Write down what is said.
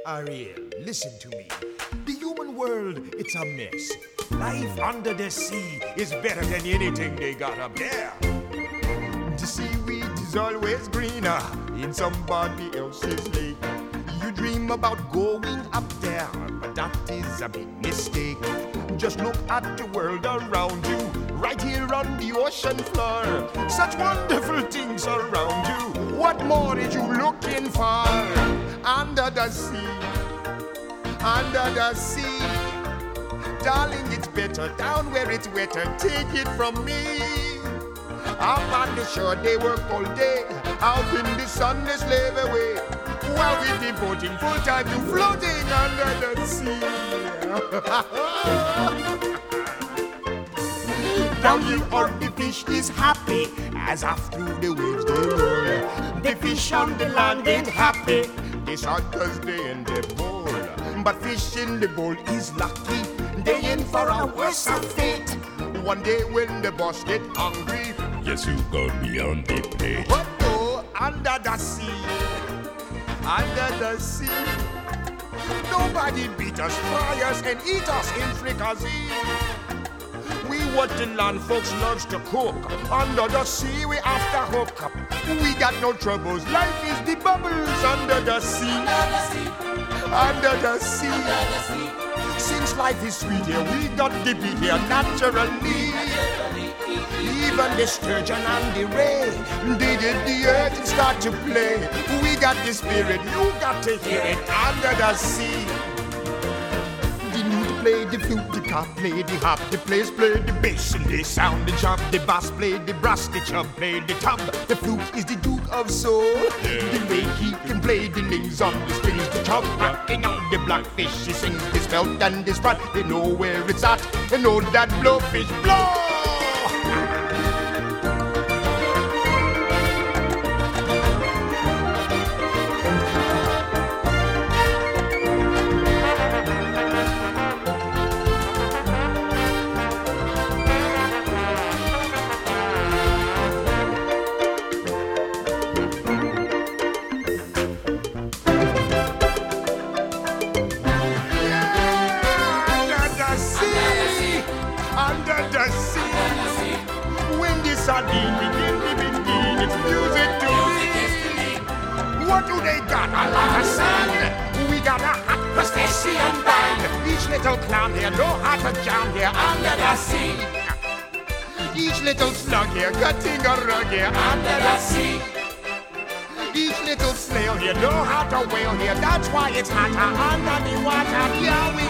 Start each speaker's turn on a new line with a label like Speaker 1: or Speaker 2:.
Speaker 1: Ariel, listen to me. The human world, it's a mess. Life under the sea is better than anything they got up there. The seaweed is always greener in somebody else's lake. You dream about going up there, but that is a big mistake. Just look at the world around you, right here on the ocean floor. Such wonderful things around you. What more are you looking for? Under the sea, under the sea. Darling, it's better down where it's wetter. Take it from me. Up on the shore they work all day, out in the sun they slave away, while we devoting full time to floating under the sea. Down here on the fish is happy, as off through the waves they roll. The fish on the land ain't happy, they sad cause they in the bowl. But fish in the bowl is lucky, they in for a worse fate. One day when the boss get hungry,
Speaker 2: yes, you go beyond the pay.
Speaker 1: But no, under the sea, under the sea, nobody beat us, fry us, and eat us in fricassee. We what the land folks loves to cook. Under the sea, we after hook. We got no troubles. Life is the bubbles under the sea. Under the sea. Under the sea. Since life is sweet here, we got to be here naturally. Even the sturgeon and the ray, they did the earth and start to play. We got the spirit, you got to hear it under the sea. The lute play the flute, the cop play the hop, the players play the bass and they sound the chop. The bass play the brass, the chub play the tub. The flute is the Duke of Soul. The way he can play the names on the strings, the chub rocking on the blackfish. He sings his belt and his frat. They know where it's at. They know that blowfish blow. Sardine begin, it's music to me. What do they got? A lot of sand. We got a hot crustacean band. Each little clown here know how to jam here under the sea. Each little slug here cutting a rug here under the sea. Each little snail here know how to whale here. That's why it's hotter under the water. Yeah, we